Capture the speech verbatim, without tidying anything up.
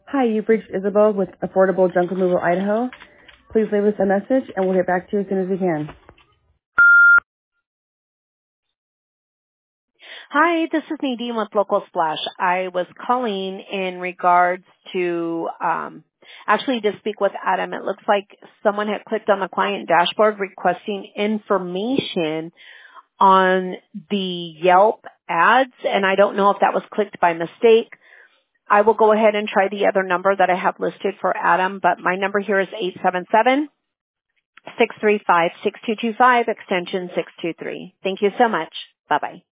Hi, you've reached Isabel with Affordable Junk Removal Idaho. Please leave us a message and we'll get back to you as soon as we can. Hi, this is Nadine with Local Splash. I was calling in regards to um, actually to speak with Adam. It looks like someone had clicked on the client dashboard requesting information on the Yelp ads, and I don't know if that was clicked by mistake. I will go ahead and try the other number that I have listed for Adam, but my number here is eight seven seven, six three five, six two two five, extension six two three. Thank you so much. Bye-bye.